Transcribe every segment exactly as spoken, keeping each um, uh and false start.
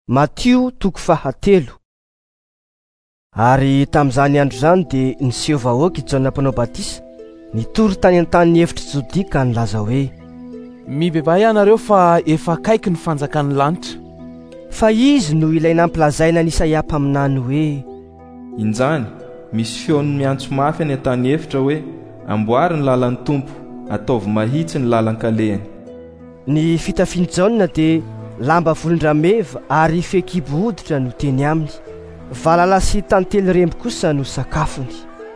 Matio toko fahatelo. Ary tamin'izany andro zany dia niseho vahoaka i Jaona mpanao batisa, nitory tany an-tany efitra Jodia ka nilaza hoe: mibebay ianareo fa efa akaiky ny fanjakan'ny lanitra. Fa izy no ilay nampilazaina n'Isaia mpaminany hoe: injany misy feony miantso mafy any an-tany efitra hoe: amboary ny lalan'ny Tompo, ataovy mahitsy ny lalan-kalehany. Ny fitafian'i Jaona dia lamba volondrameva ary fekibo hoditra no teny aminy. Valala sy tantely rembo kosa no sakafony.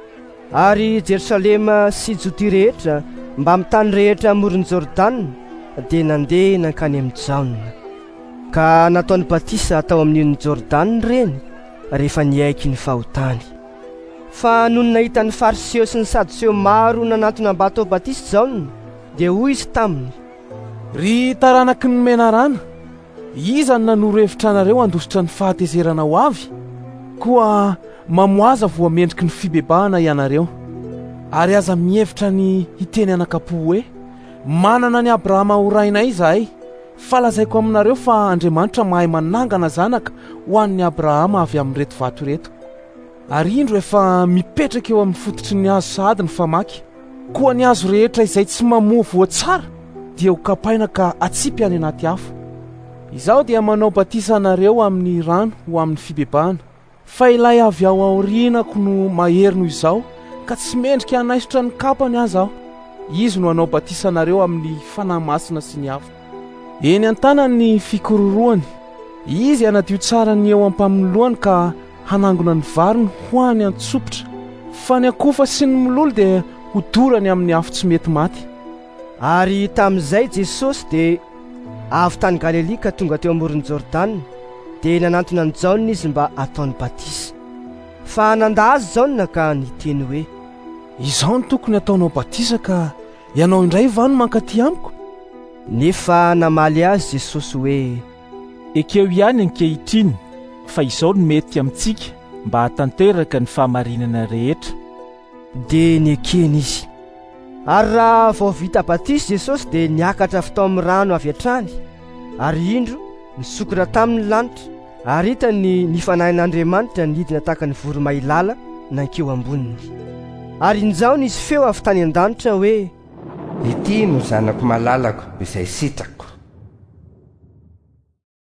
Ary Jerosalema sy Jodia rehetra mba amin'ny tany rehetra amoron'ny Jordana dia nandeha nankany amin'ny Jaona. Ka nataony batisa atao amin'iny Jordana reny rehefa niaiky ny fahotany. Fa noho nahita ny fariseo sy ny sadoseo maro nanantona mba atao batisa Jaona, dia hoy izy taminy: ry taranaky ny menarana, iza ny nanoro-hevitra anareo handositra ny fahatezerana ho avy, koa mamoaza voamendriky ny fibebahana ianareo, ary aza mihevitra ny hiteny anakapo hoe: manana ny Abrahama ho rainay izahay, fa lazaiko aminareo fa Andriamanitra mahay manangana zanaka ho an'ny Abrahama avy amin'reto vato reto. Ary indro efa mipetraka eo amin'ny fototry ny hazo sahady ny famaky, koa ny hazo rehetra izay tsy mamoa voa tsara dia ho kapaina ka atsipy any anaty afo. Izaho dia manao batisa anareo amin'ny rano ho amin'ny fibebahana, fa ilay avy ao aorianako no mahery noho izao ka tsy mendrika hanaisotra ny kapany aza aho. Izy no hanao batisa anareo amin'ny fanahy masina sy ny afo. Eny an-tanany ny fikororoany, izy hanadio tsara ny eo ampamolohany ka hanangona ny variny ho any an-tsopitra, fa ny akofa sy ny mololo dia ho dorany amin'ny afo tsy mety maty. Ary tamin'izay Jesosy dia avy tany Galilea ka tonga teo amoron'ny Jordana, dia nanantona ny Jaona izy mba ataony batisa. Fa nandà azy Jaona ka niteny hoe: izao no tokony ataonao batisa ka ianao indray va no mankaty amiko? Nefa namaly azy Jesosy hoe: ekeo ihany ankehitriny, fa izao no mety amintsika mba hatanteraka ny fahamarinana rehetra. Dia niekeny izy. Ary raha vao vita batisa Jesosy dia niakatra avy tao amin'ny rano avy hatrany, ary indro nisokatra tamin'ny lanitra, ary hitany nifanahin'Andriamanitra nidina tahaka ny voromailala nankeo amboniny. Ary injaony izy feo avy tany an-danitra hoe: ity no zanako malalako izay sitrako.